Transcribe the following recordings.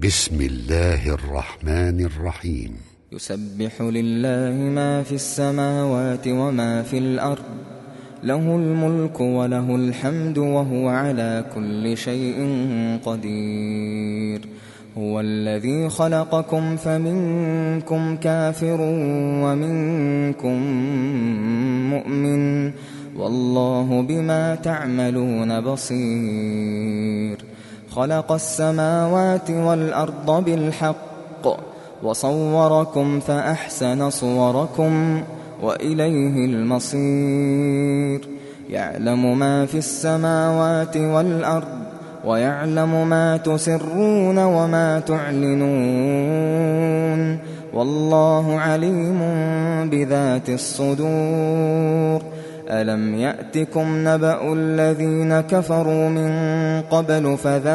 بسم الله الرحمن الرحيم. يسبح لله ما في السماوات وما في الأرض، له الملك وله الحمد وهو على كل شيء قدير. هو الذي خلقكم فمنكم كافر ومنكم مؤمن، والله بما تعملون بصير. خلق السماوات والأرض بالحق وصوركم فأحسن صوركم وإليه المصير. يعلم ما في السماوات والأرض ويعلم ما تسرون وما تعلنون، والله عليم بذات الصدور. ألم يأتكم نبأ الذين كفروا من قبل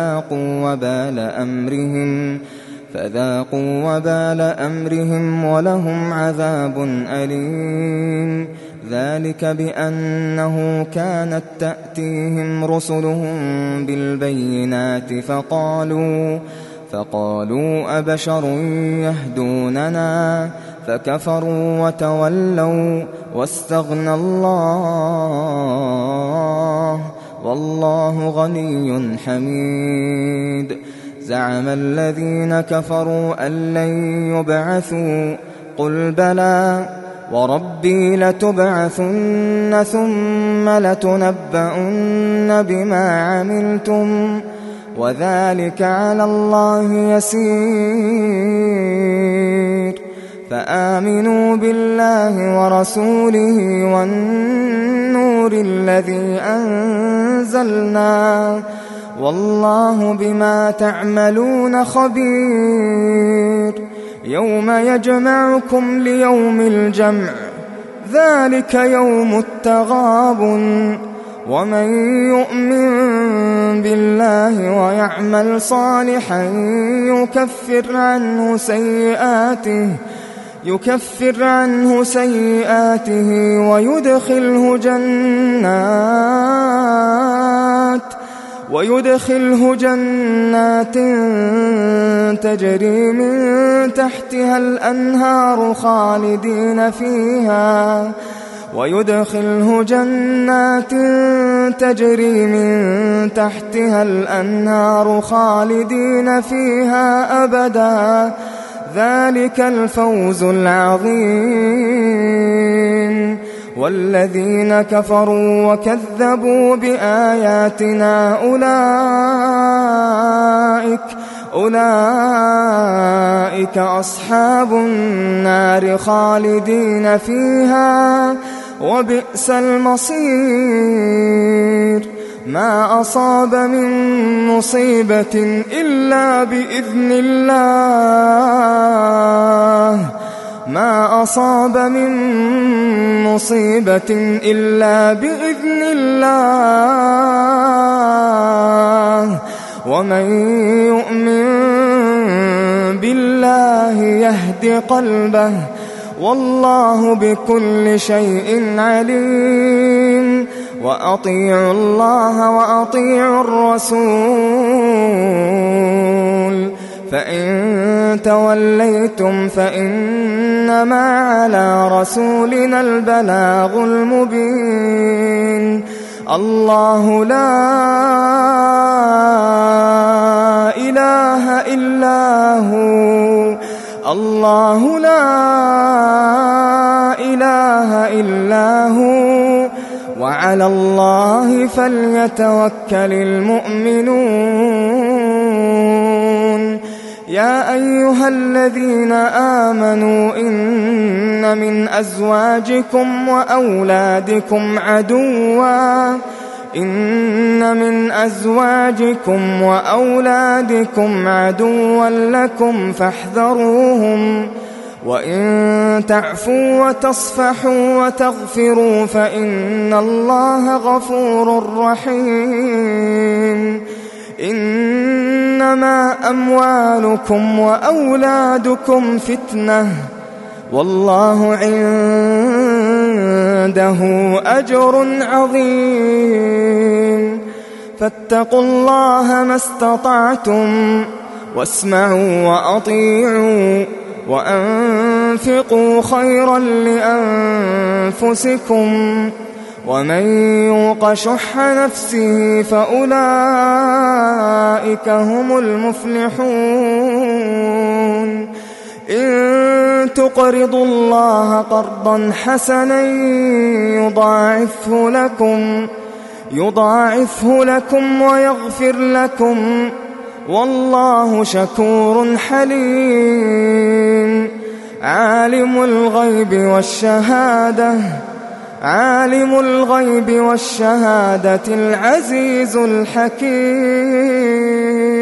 فذاقوا وبال أمرهم ولهم عذاب أليم. ذلك بأنه كانت تأتيهم رسلهم بالبينات فقالوا أبشر يهدوننا فكفروا وتولوا واستغنى الله والله غني حميد. زعم الذين كفروا أن لن يبعثوا، قل بلى وربي لتبعثن ثم لتنبؤن بما عملتم وذلك على الله يسير. فآمنوا بالله ورسوله والنور الذي أنزلنا، والله بما تعملون خبير. يوم يجمعكم ليوم الجمع، ذلك يوم التغابن. ومن يؤمن بالله ويعمل صالحا يكفر عنه سيئاته ويدخله جنات تجري من تحتها الأنهار خالدين فيها أبدا، ذلك الفوز العظيم. والذين كفروا وكذبوا بآياتنا أولئك أصحاب النار خالدين فيها وبئس المصير. ما أصاب من مصيبة إلا بإذن الله، ومن يؤمن بالله يهد قلبه، والله بكل شيء عليم. وأطيعوا الله وأطيعوا الرسول، فإن توليتم فإنما على رسولنا البلاغ المبين. الله لا إله إلا هو، وعلى الله فليتوكل المؤمنون. يا أيها الذين آمنوا إن من أزواجكم وأولادكم عدوا لكم فاحذروهم، وإن تعفوا وتصفحوا وتغفروا فإن الله غفور رحيم. إنما أموالكم وأولادكم فتنة، والله عنده أجر عظيم. فاتقوا الله ما استطعتم واسمعوا وأطيعوا وأنفقوا خيرا لأنفسكم ومن يوق شح نفسه فأولئك هم المفلحون إن تقرضوا الله قرضا حسنا يضاعفه لكم ويغفر لكم والله شكور حليم عالم الغيب والشهادة العزيز الحكيم.